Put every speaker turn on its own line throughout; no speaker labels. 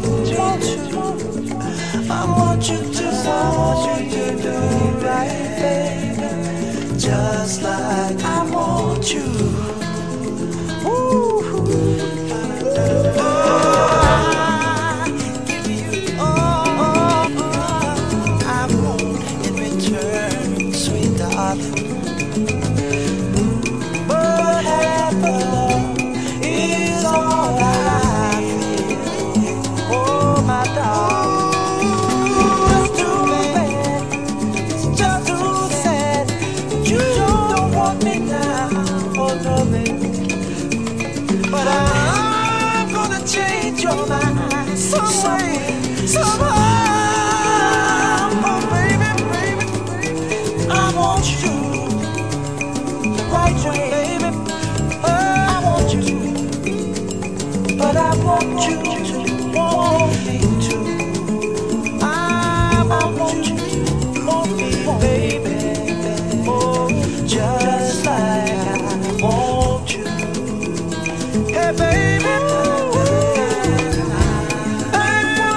I want you to do right, baby, just like I want you. Ooh. I give you all I want in return, sweet darling. But half of love is all I feel. Oh, my darling, it's too bad, it's just too sad. You don't want me now, oh no, baby. But I'm gonna change your mind some way, somehow. Oh, baby, baby, I want you right way, baby. Oh, I want you, but I want you to want me too. I want you to want me, baby. Oh, just like I want you. Hey, baby. I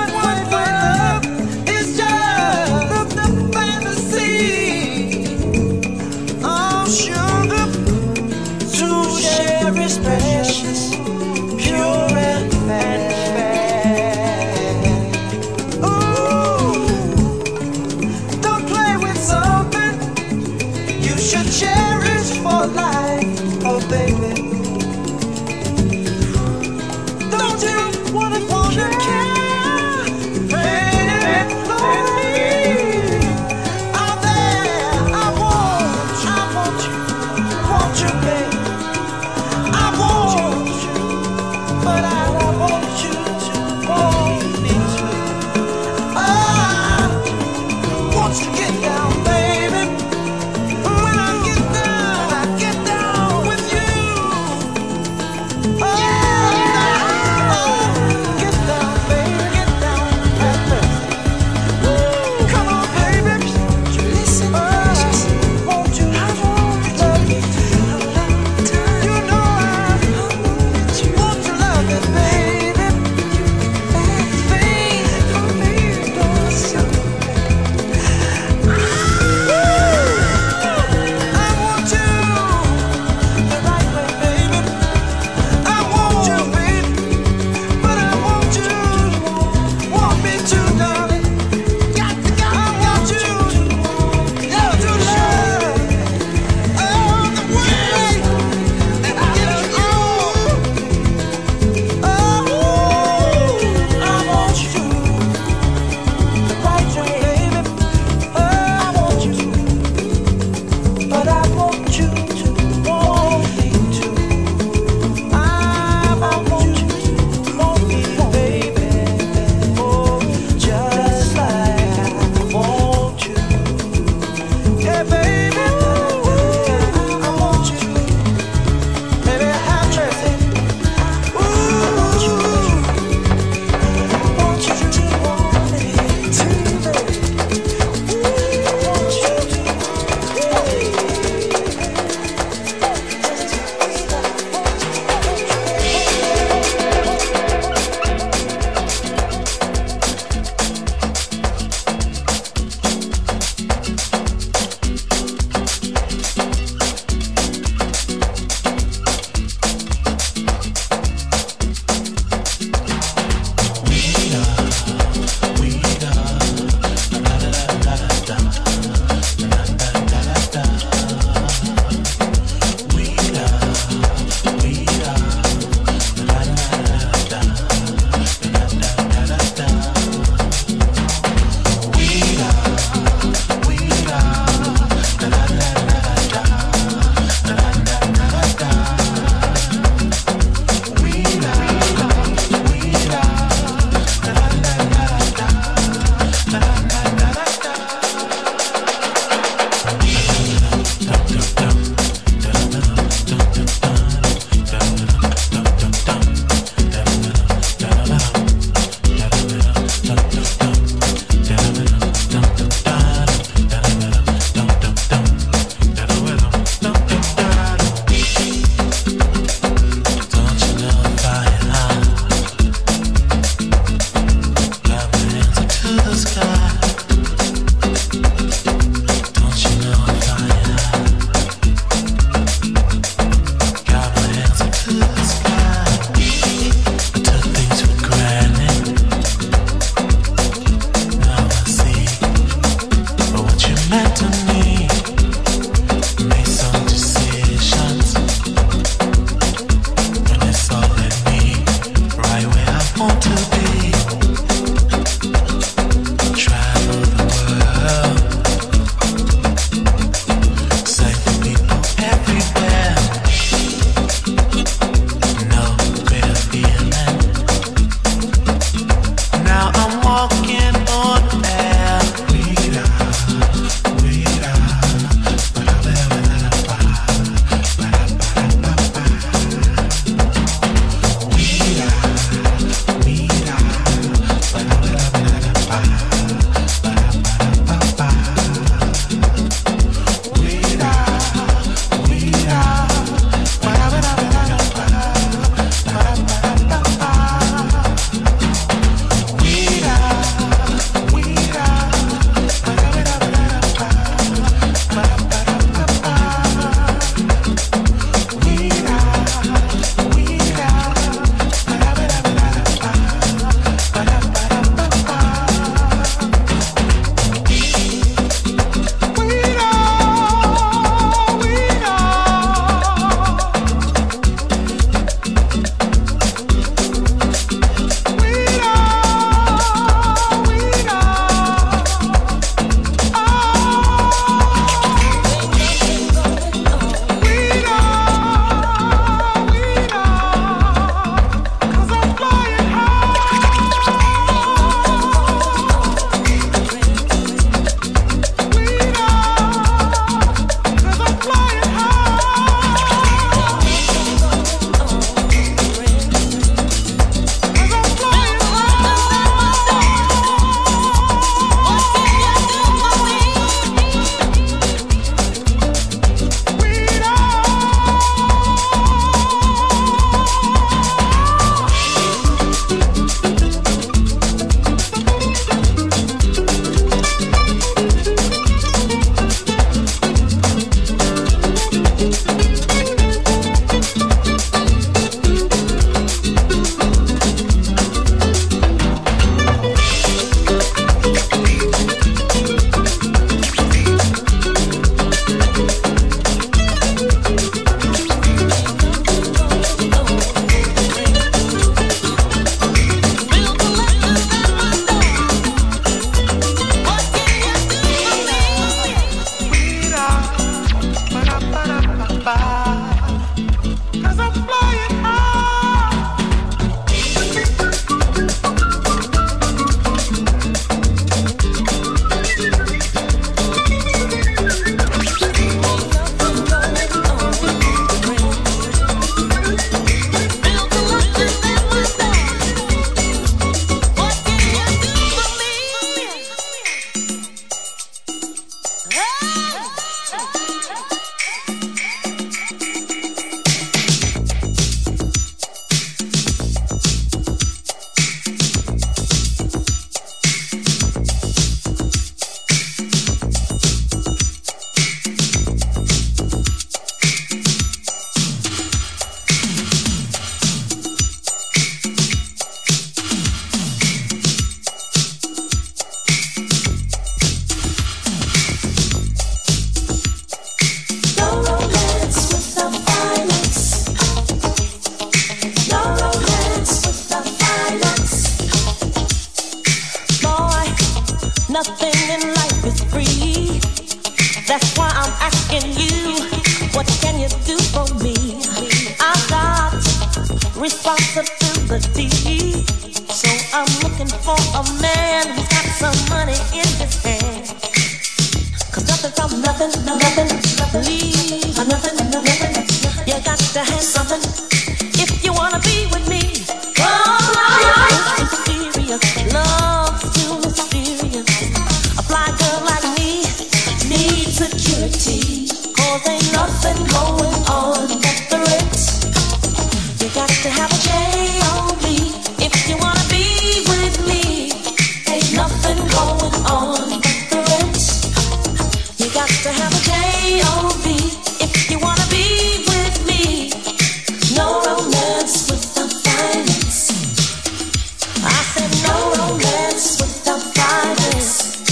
life is free. That's why I'm asking you, what can you do for me? I've got responsibility, so I'm looking for a man who's got some money in his hand. 'Cause nothing from nothing, leave nothing. You got to have something if you wanna be with me. Life is serious, love's too mysterious. A fly girl like me needs security, 'cause ain't nothing going on but the rent. You got to have a J.O.B. if you wanna be with me. Ain't nothing going on but the rent. You got to have a J.O.B. if you wanna be with me. No romance without finance. I said no romance without finance.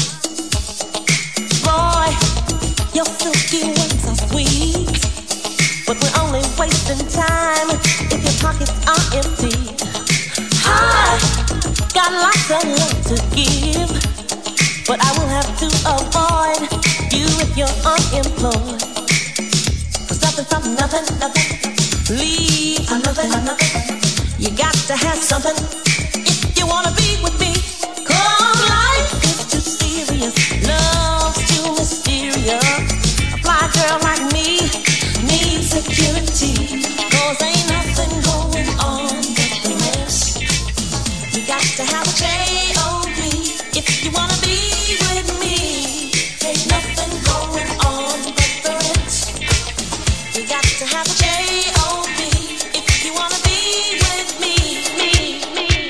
Boy, your silky words are sweet, but we're only wasting time if your pockets are empty. I got lots of love to give, but I will have to avoid you if you're unemployed. 'Cause nothing from nothing, leave nothing. You got to have something if you wanna be with me. 'Cause life is too serious, love's too mysterious. A fly girl like me needs security, 'cause ain't nothing going on but the rest. You got to have a J.O.B. if you wanna be with me. Ain't nothing going on but the rest. You got to have a J.O.B. if you wanna be with me.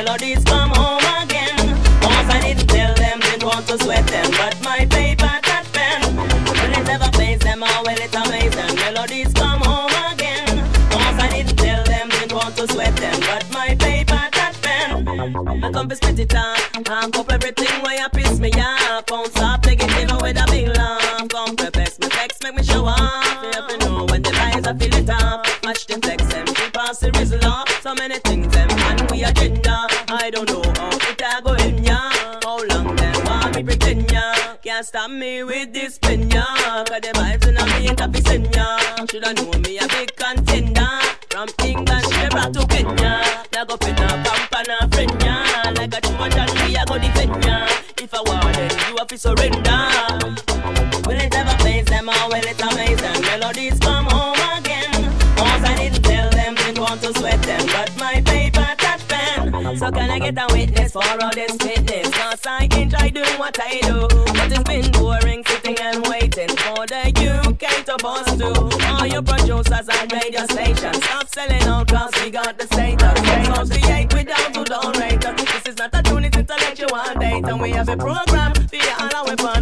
melodies come home again. Cause I didn't tell them, didn't want to sweat them, but my paper that pen, will it ever face them or will it amaze them? Melodies come home again. Cause I didn't tell them, didn't want to sweat them, but my paper that pen. I come to spit it up, I up everything where you piss me off. Won't stop negative with a big laugh. Come press me flex, make me show off. You never know when the lies I feel it up. Match them flex them, keep us the rizzle. So many things them and we agenda. I don't know how it a go in ya. How long them want me pretend ya. Can't stop me with this pen ya. Cause the vibes in a me ain't happy send ya. Shoulda know me a big contender. From England straight back to Kenya. Now go pin a pump and a friend ya. Like a too much and we a go defend ya. If I want then you have to surrender. Will it ever face them or will it amaze them? Melodies come home again. Cause I didn't tell them, didn't want to sweat them, but my paper that pen. So can I get a witness for all this fitness? Cause I enjoy doing what I do. But it's been boring sitting and waiting for the UK to bust to. All your producers and radio stations, stop selling out cause we got the status. Associate without to don't rate us. This is not a tune, it's intellectual data. And we have a program for all our weapon.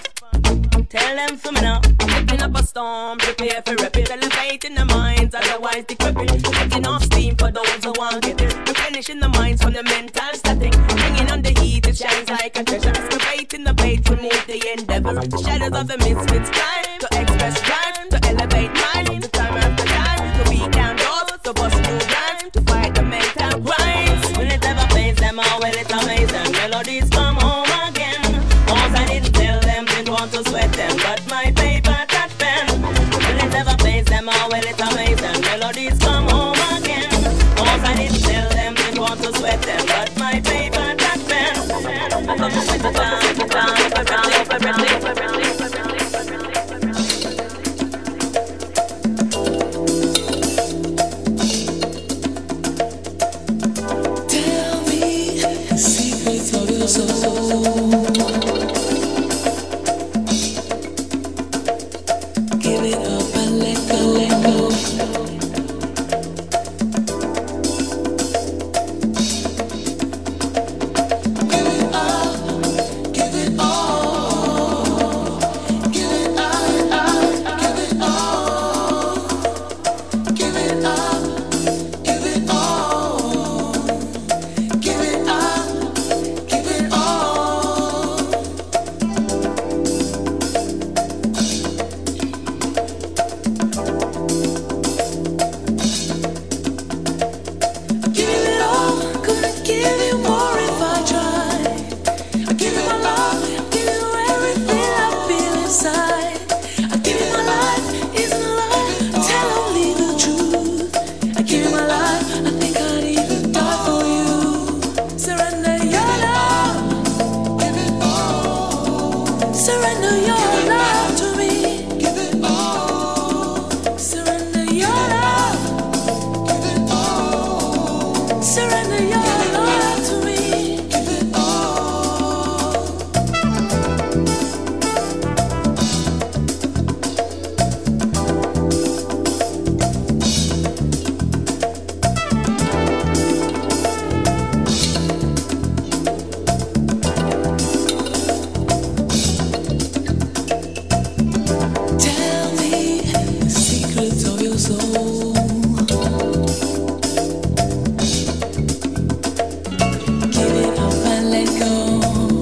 Tell them for me now, picking up a storm, prepare for rapid, elevating the minds, otherwise decrepit. Letting off steam for those who want get it, replenishing the minds from the mental static. Hanging on the heat, it shines like a treasure. Excavating the bait to move the endeavor. The shadows of the misfits climb, to express drive, to elevate mind, to time after time, to beat down doors, to bust new rhymes, to fight the mental grinds. Will it ever face them or will it amaze them? Melodies come home again. Cause I didn't tell them, didn't want to sweat them, but my paper that pen. Will it ever face them or will it amaze them? Melodies come home again. Cause I didn't tell them, didn't want to sweat them, but my paper that pen. I come to sweat it down,
Tell me the secrets of your soul. Give it up and let go, let go. Give it up, give it all. Give it up, give it all. Give it up, give it all. Give it up, give it all. Give it all, couldn't give you more if I tried. I give you my love, give you everything I feel inside. I give you my life, isn't a lie, tell only the truth. I give you my life, I think I'd even die for you. Surrender your love, give it all. Surrender your love to me, give it all. Surrender your love. Surrender your love to me. Give it all. Tell me the secrets of your soul. Give it up and let go.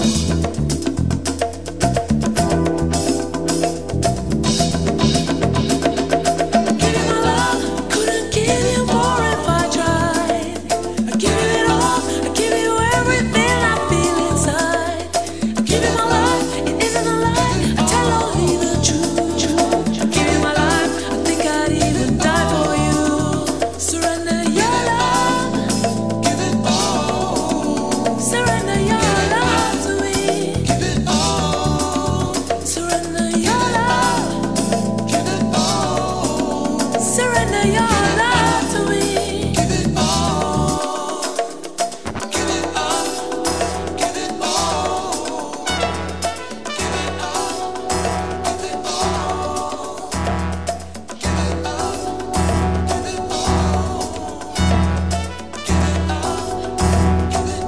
Give you my love, couldn't give you more if I tried. I give you it all, I give you everything I feel inside. I give you my life, it isn't a lie, I tell only the truth. I give you my life, I think I'd even die for you. Surrender your love. Give it all. Surrender your love to me. Give it all. Surrender your love. Give it all. Surrender your love to me. Give it all. Give it up. Give it all. Give it up. Give it all. Give it up. Give it all. Give it up. Give it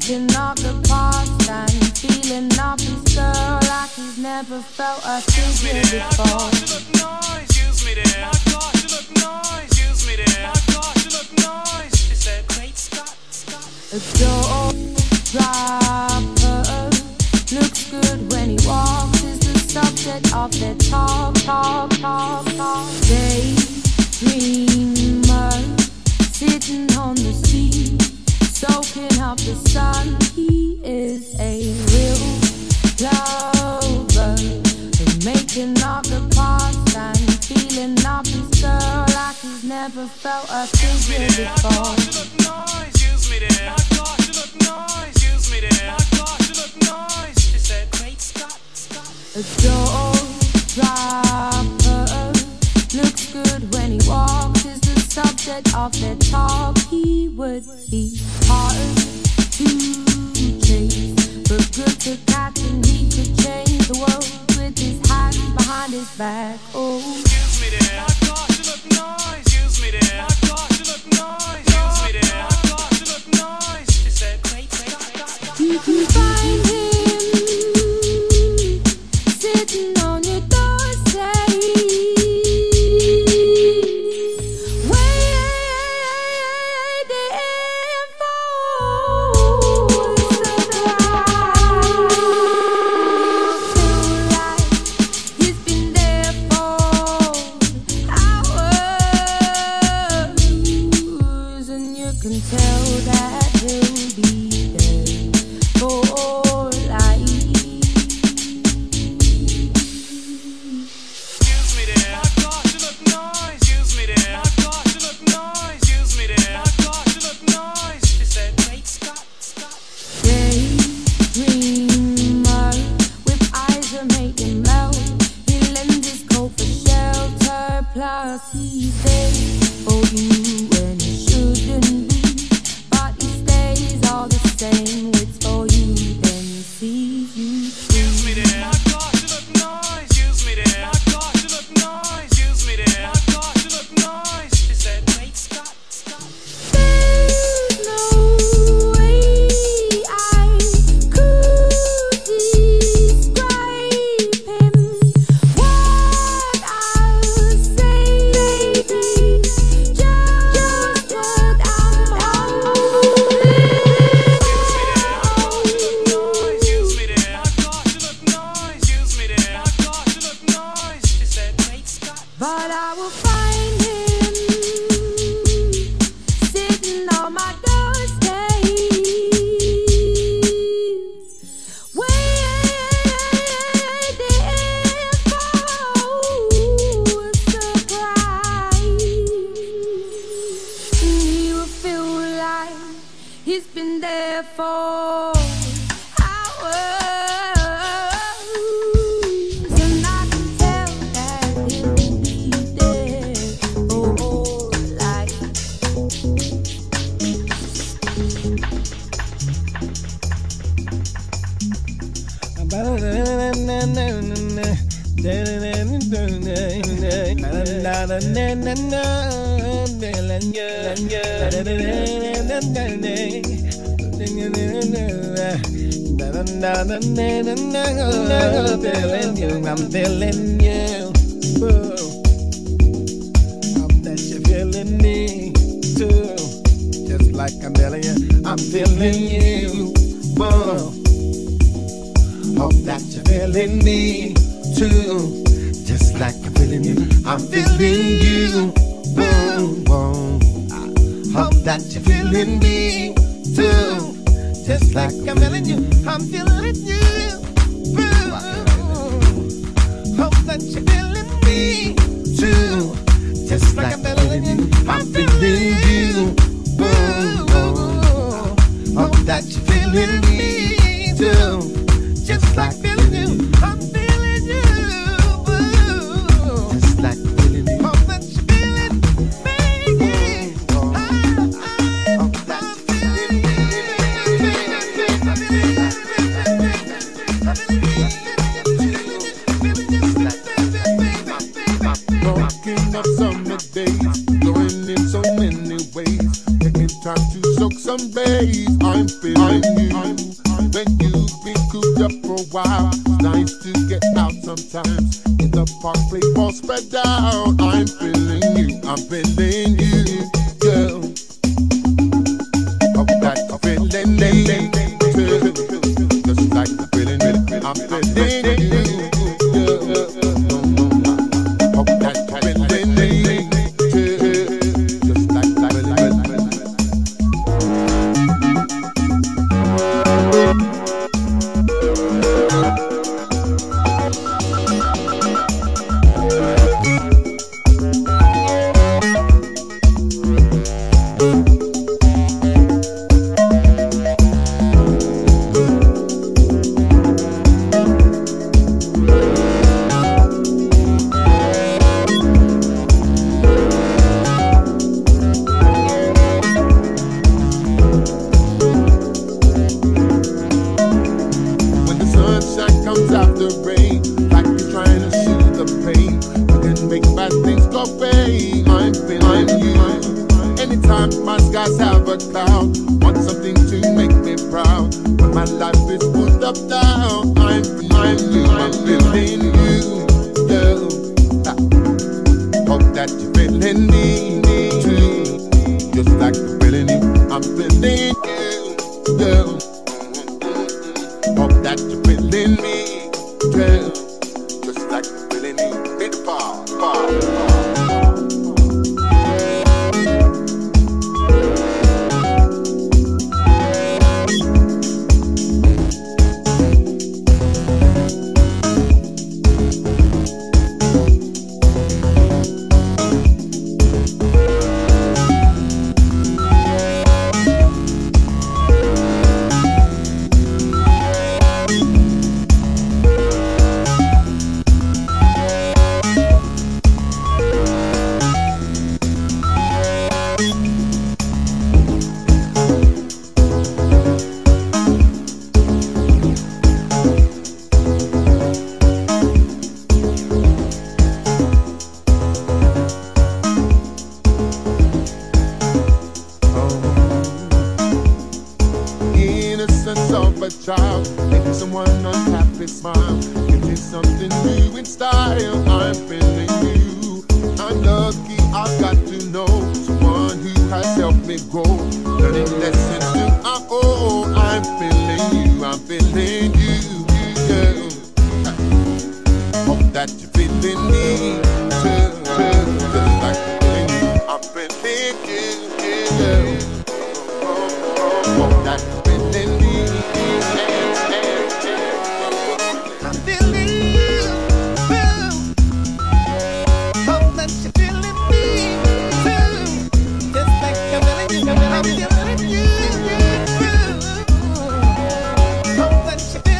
thinking of the past and feeling of this girl like he's never felt a figure before.
Excuse me there. My gosh, you look nice. Excuse me there. My gosh, you look nice. She said, great Scott.
A door dropper looks good when he walks. Is the subject of their talk. Daydreamer sitting on the sea, soaking up the sun. He is a real lover, making of the past and feeling of his girl like he's never felt a figure before.
Excuse me there. My gosh, you look nice. Excuse me there. My gosh, you look nice. She said, great Scott.
A door dropper looks good when he walks. Is the subject of their talk. He would be hard to chase, but good to catch, and he could change the world with his hands behind his back. Oh,
excuse me there. My gosh, you look nice. Excuse me there. My gosh, you look nice. Excuse me there. My gosh, you look nice. She said, great Scott.
you can find him sitting on your doorstep, waiting for a surprise. Feel like he's been there for hours, and you can tell that he'll be there for life.
Excuse me there. My gosh, you look nice. Excuse me there. My gosh, you look nice. Excuse me there. My gosh, you look nice. She said, great Scott.
Daydreamer with eyes that make you melt. He lends his coat for shelter, plus he's there for you when he shouldn't be. But he stays all the same, waits for you, then sees you
Excuse me
through.
there. My gosh, you look nice. Excuse me there. My gosh, you look nice. Excuse me there. My gosh, you look nice. She said, great Scott.
There's no way I could describe him. What I'll say, just what I'm
Excuse me there. My gosh, you look nice. Excuse me there. My gosh, you look nice. She said, great Scott.
But I will find him sitting on my doorstep, waiting for a surprise. And he will feel like he's been there for hours, and I can tell that he'll be there for life.
I'm feeling you. Whoa. Hope that you're feeling me too. Just like I'm feeling you, I'm feeling you. Whoa. Hope that you're feeling me too. Just like I'm feeling you, I'm feeling you. Whoa. Whoa. Hope that you're feeling me too. Just like I'm feeling you, I'm feeling you. Whoa. Hope that you're feeling me too. Just like I'm feeling you, I'm feeling you. Whoa. Hope that you're feeling me too. Just like feeling you, I'm feeling you. Whoa. Just like feeling you. Hope that you're feeling me. Hope that you're feeling me. Walking up summer days, going in so many ways, taking time to soak some rays. I'm feeling you. When you've been cooped up for a while, it's nice to get out sometimes. In the park, play ball, spread out. I'm feeling you, girl. Hope that you're feeling me too. Just like I'm feeling I'm feeling you, girl. Hope that you're feeling me too. Just like I'm feeling comes after rain, like you're trying to soothe the pain. You can make bad things go away. I'm feeling you. Anytime my skies have a cloud, want something to make me proud. When my life is pulled up down, I'm feeling you, girl. Hope that you're feeling me too. Just like you're feeling me, I'm feeling you, girl. Hope that you're feeling me, girl. Just like you're feeling me. Hit the bar. Of a child, making someone unhappy smile, giving something new in style. I'm feeling you. I'm lucky I've got to know someone who has helped me grow, learning lessons to I owe. I'm feeling you, girl. Hope that you're feeling me too. Just like you're feeling you, I'm feeling you, girl. Hope that you're feeling me.
I'm feeling you.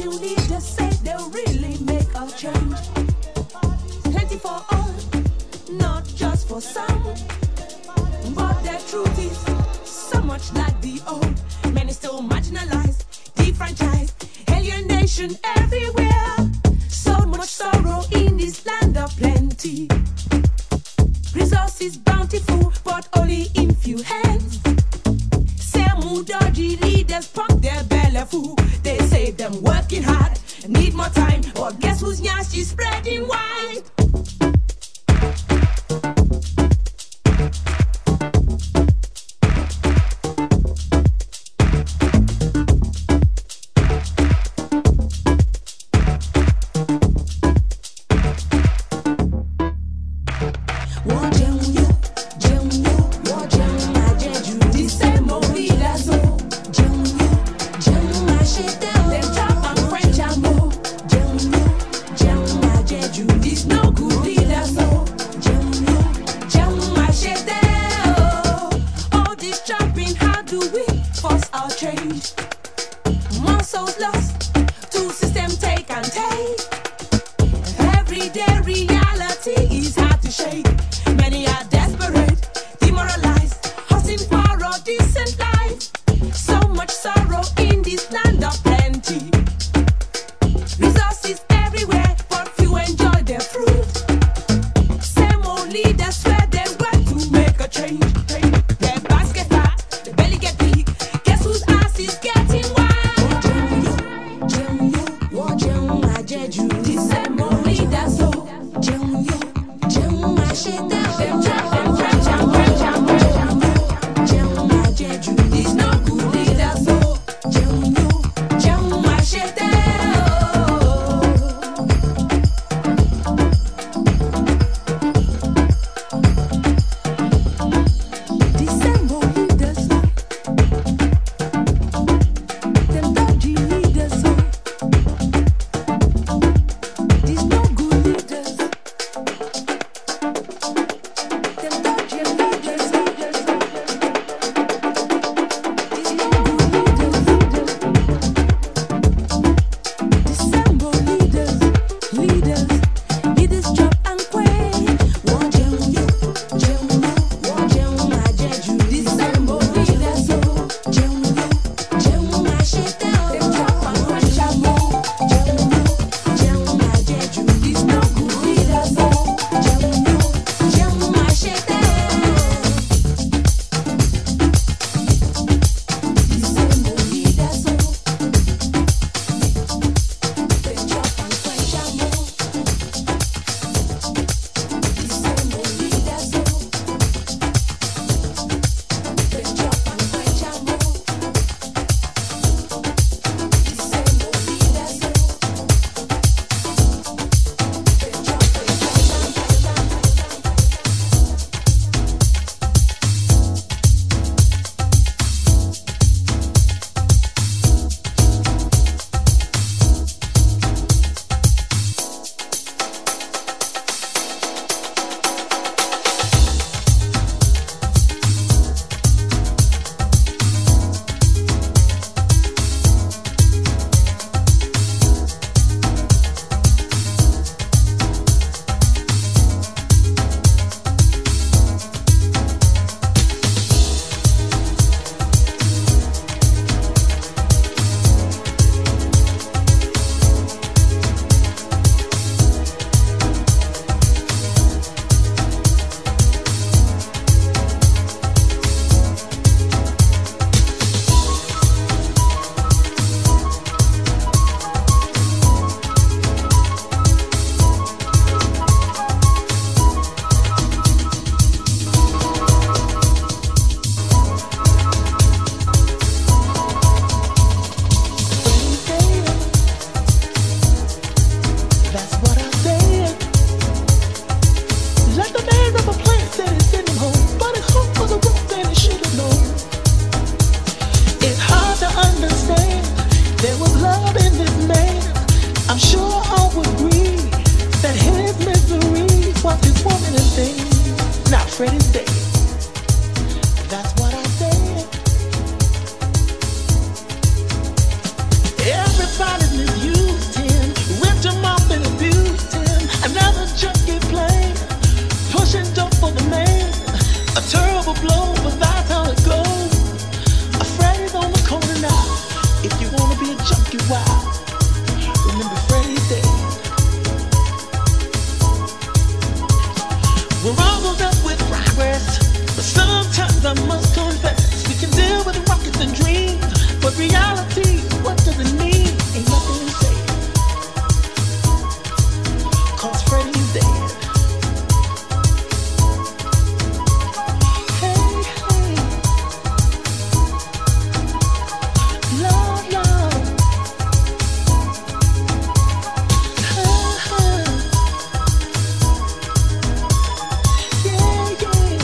new leaders say they'll really make a change. Plenty for all, not just for some. But the truth is, so much like the old. Many still marginalized, defranchised, alienation everywhere. So much sorrow in this land of plenty. Resources bountiful, but only in few hands. Same dodgy leaders pump their belly full. They say them working hard, need more time. Or guess who's nyash is spreading wide? No good.
Remember Freddie's day. We're almost up with progress, but sometimes I must confess we can deal with rockets and dreams, but reality, what does it mean? Ain't nothing to say, 'cause Freddie's dead. Hey, hey, Lord, Lord, yeah, yeah.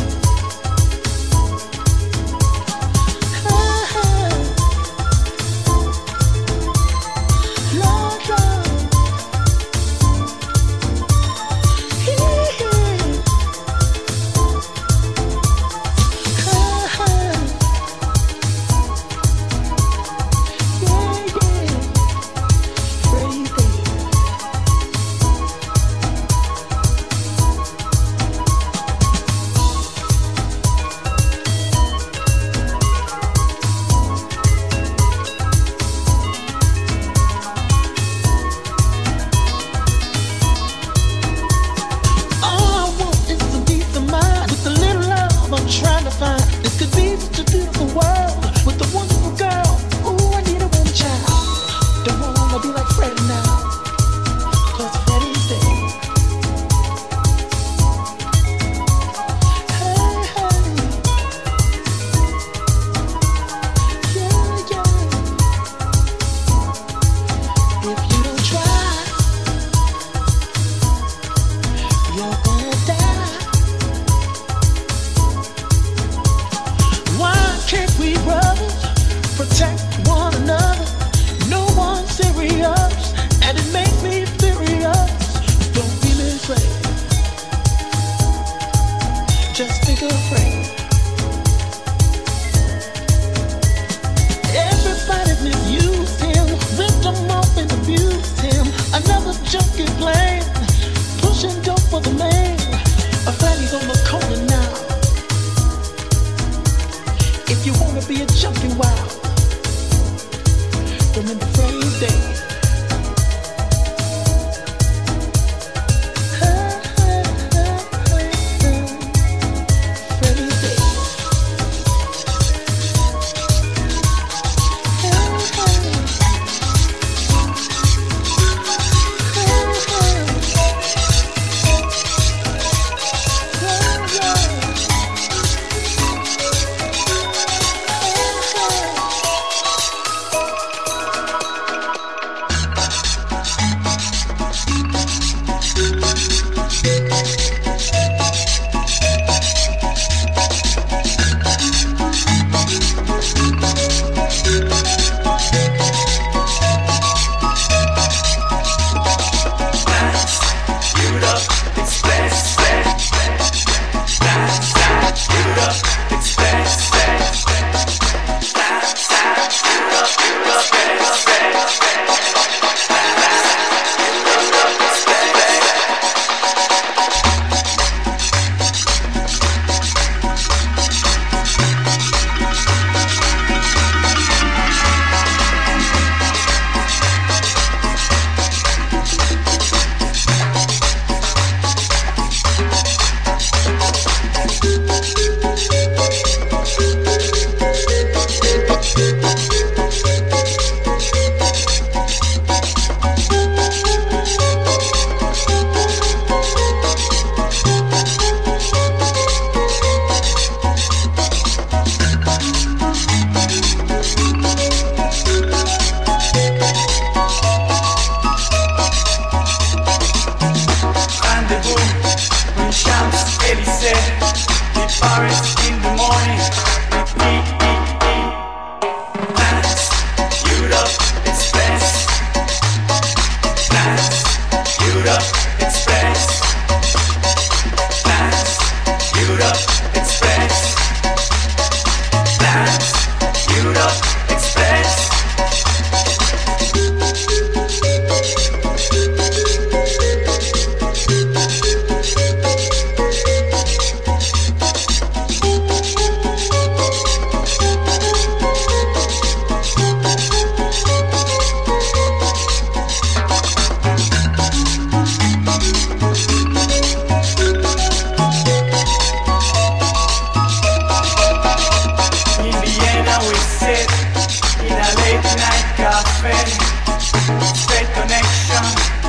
great connection.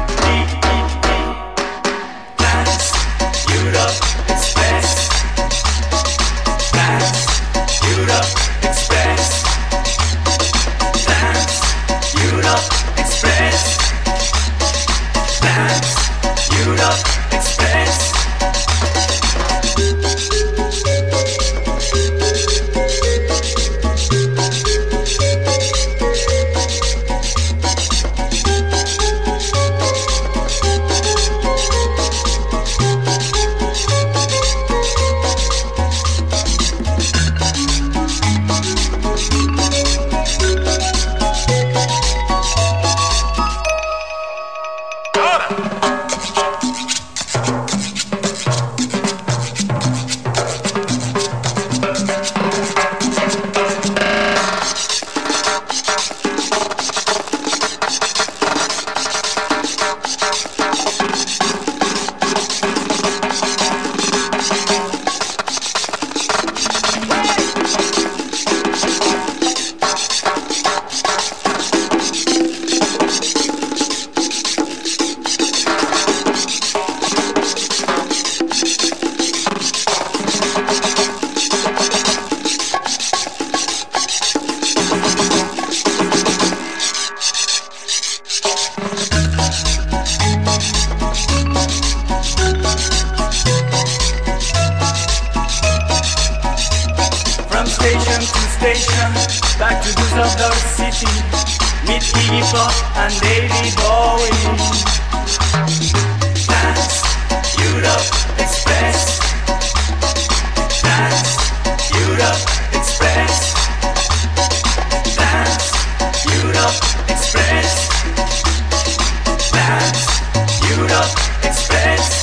Trans Europe Express. Trans Europe Express. Trans Europe Express. Trans Europe Express. Back to Düsseldorf City, meet Iggy Pop and David Bowie. Trans Europe Express. Trans Europe Express. Trans Europe Express. Trans Europe Express.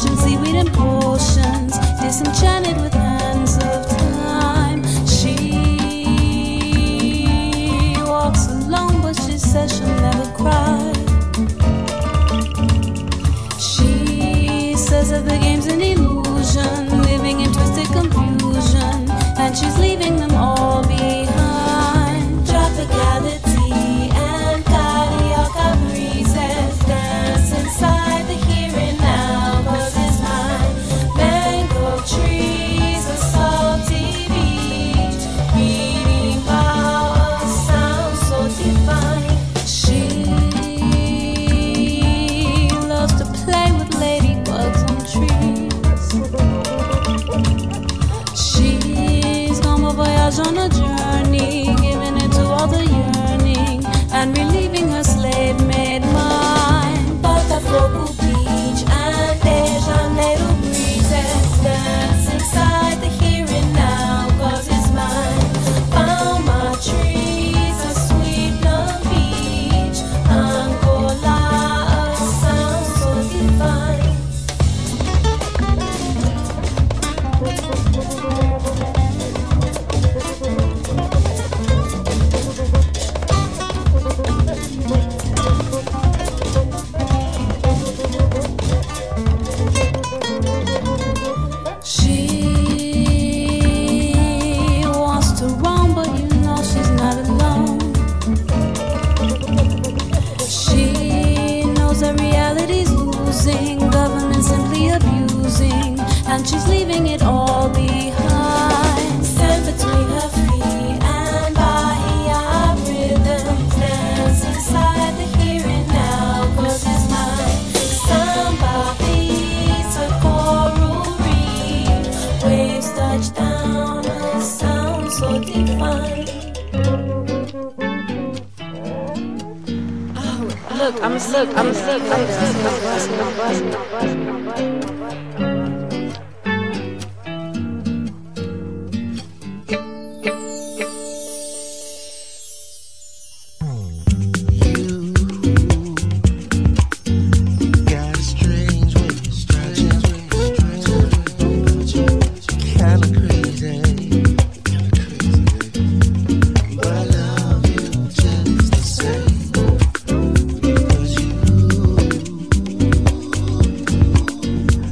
seaweed and potions, disenchanted with hands of time. She walks alone, but she says she'll never cry. She says that the game's an illusion, living in twisted confusion, and she's leaving them all behind. Tropicality and carioca breezes dance inside the here and now, 'cause it's mine. Mango trees, a salty beach, reading about a sound so divine. She loves to play with ladybugs on trees. She's gone for voyage on a journey, giving it to all the yearning and relieving her slave-made mind. Botafogo Beach and De Janeiro breezes dance inside the here and now, 'cause it's mine. Palma trees, a sweet love beach, Angola, a sound so divine. She wants to roam, but you know she's not alone. She knows that reality's losing, government simply abusing, and she's leaving it all behind. Stand between her feet and Bahia rhythms dance inside the here and now, 'cause it's mine. Samba beats a coral reef, waves touch down, a sound so divine. I'm sick.
Got a strange way, kinda crazy, but I love you just the same. 'Cause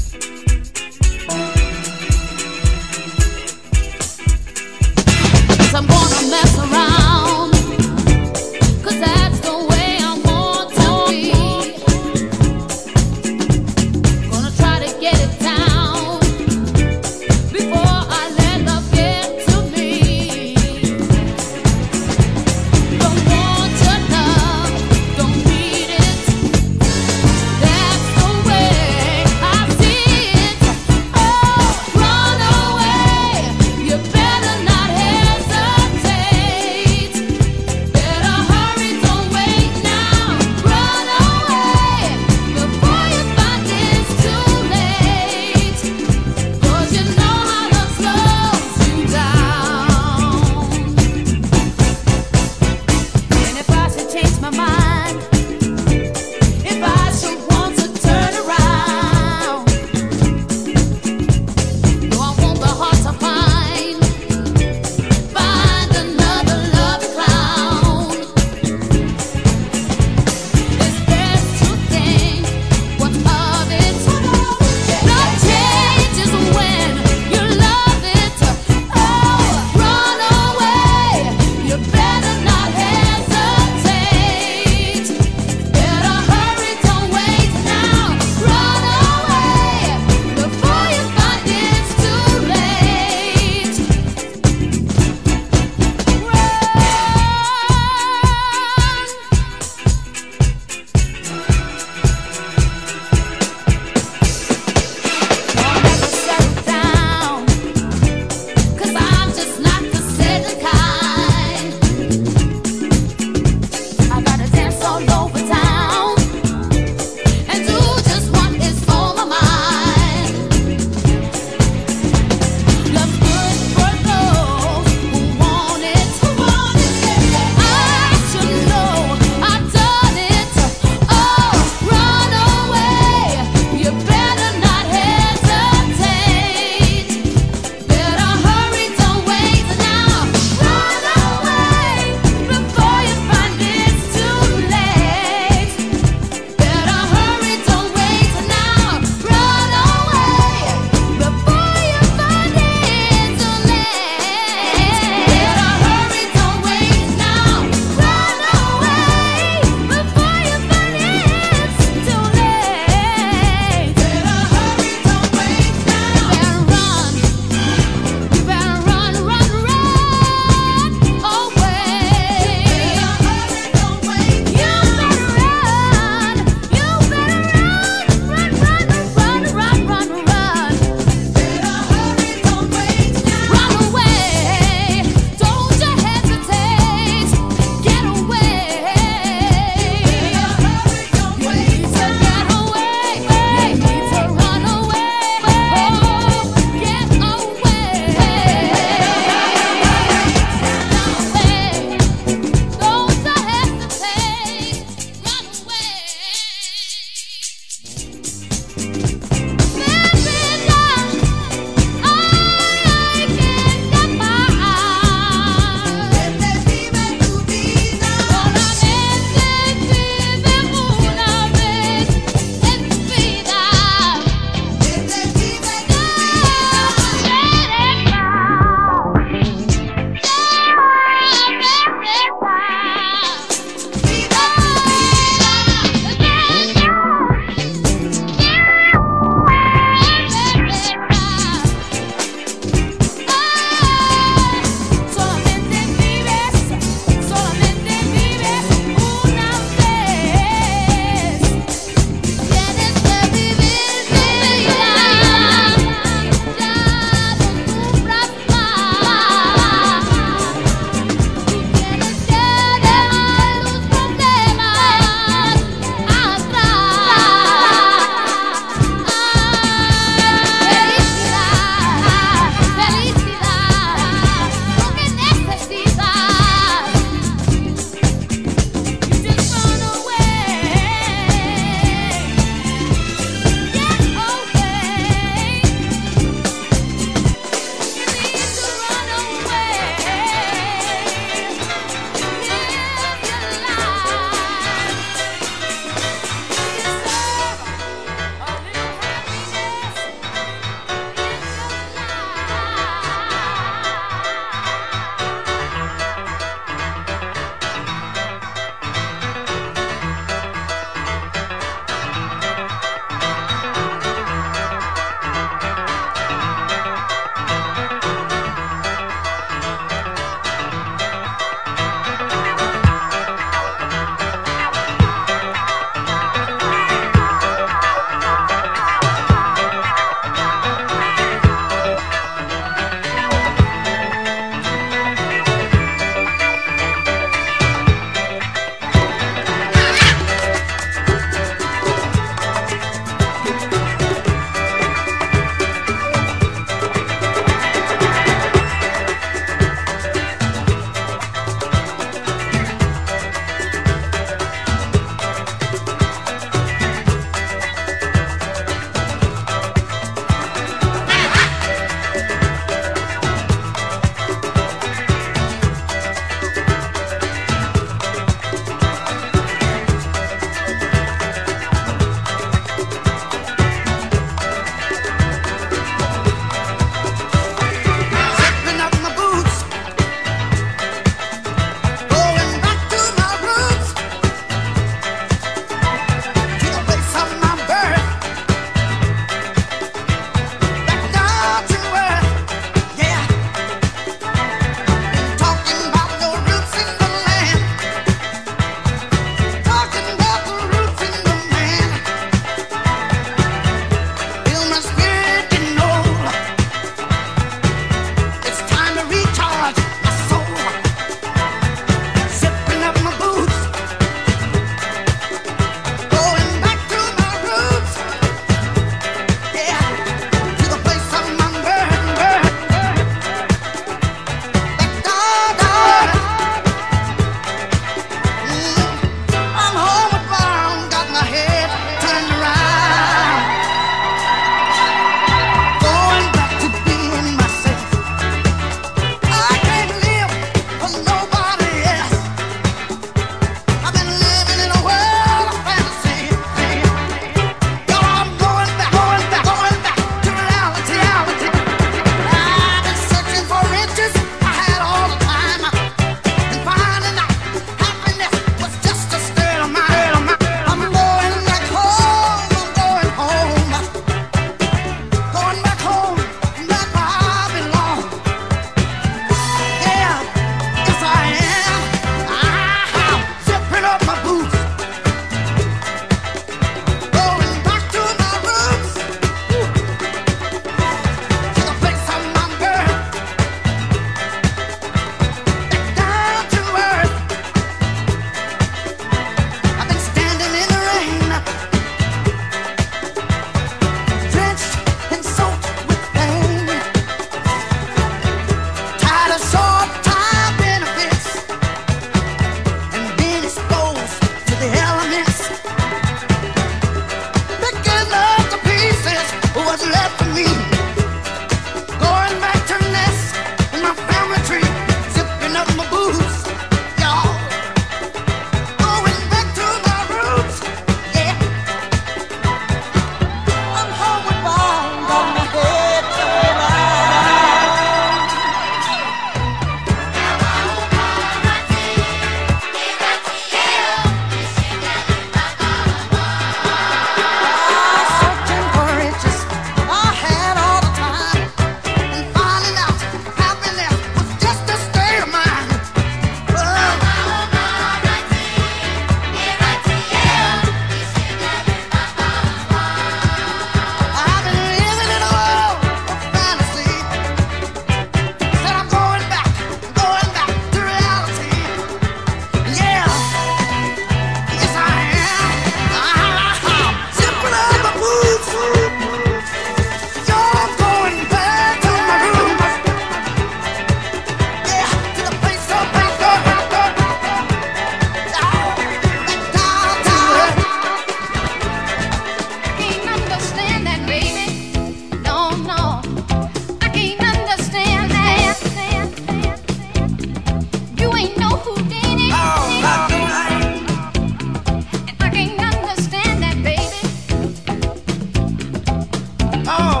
Oh.